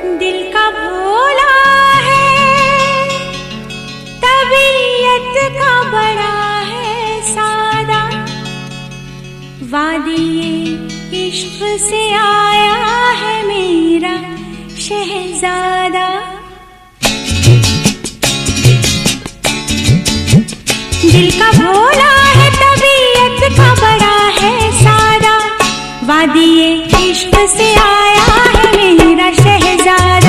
दिल का भोला है, तबीयत का बड़ा है सादा, वादिये इश्क से आया है मेरा शहजादा। दिल का भोला है, तबीयत का बड़ा है सादा, वादिये इश्क से आया है मेरा शहजादा।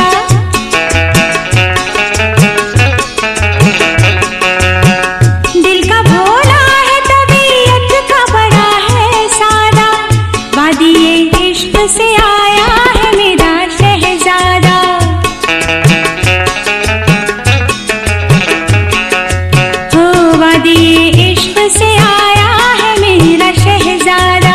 दिल का भोला है, तबीयत का बड़ा है सादा, वादिये इश्क से आया है मेरा शहजादा। हो वादिये इश्क से आया है मेरा शहजादा।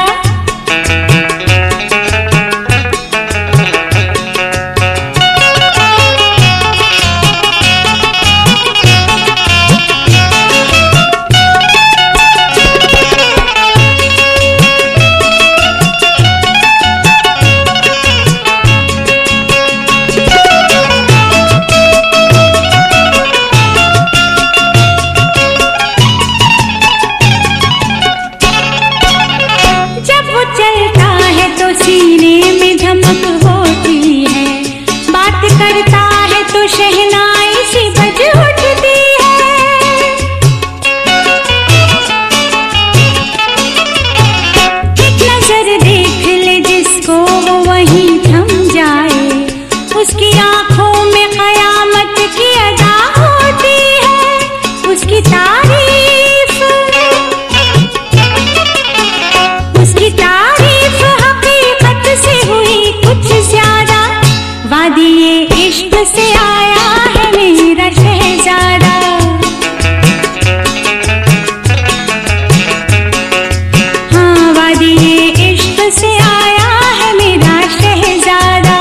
चलता है तो सीने में धमक होती है, बात करता है तो शहनाई सी बज उठती है। एक नजर देख ले जिसको वो वहीं थम जाए, उसकी आंखों में कयामत की अदा होती है। उसकी तारीफ हकीकत से हुई कुछ ज्यादा, वादिये इश्क से आया है मेरा शहजादा। हाँ वादिये इश्क से आया है मेरा शहजादा।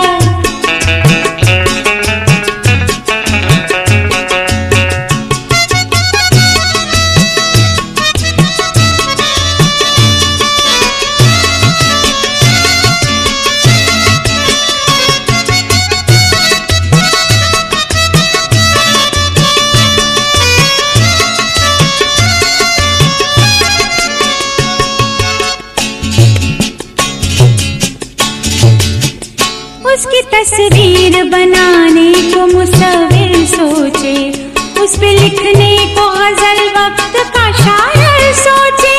उसकी तस्वीर बनाने को मुसव्विर सोचे, उस पे लिखने को गजल वक्त का शायर सोचे।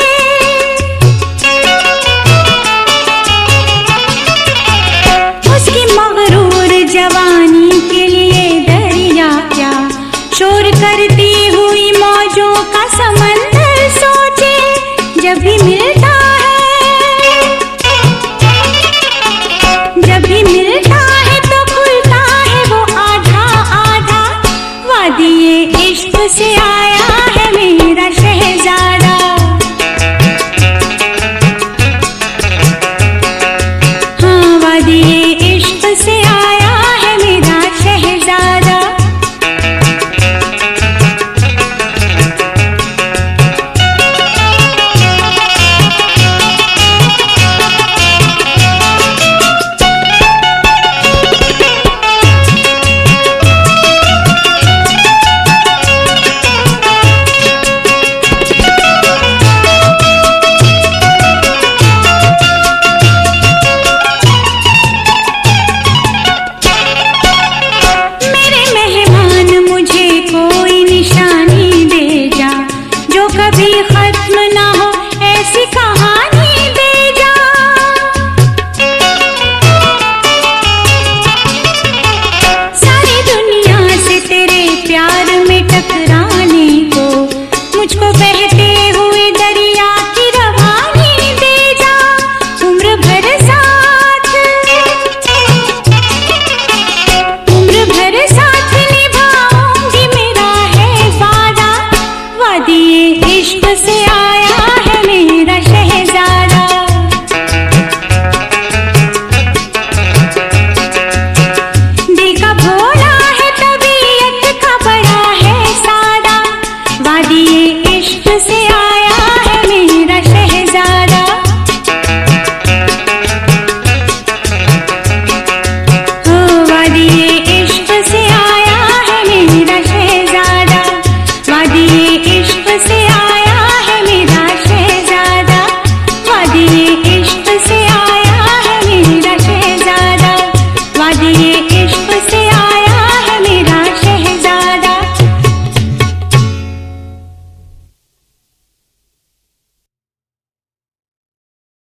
उसकी मगरूर जवानी के लिए दरिया क्या शोर करती हुई मौजों का समंदर सोचे। जब भी मिलता है तो खुलता है वो आधा आधा, वादिये इश्क से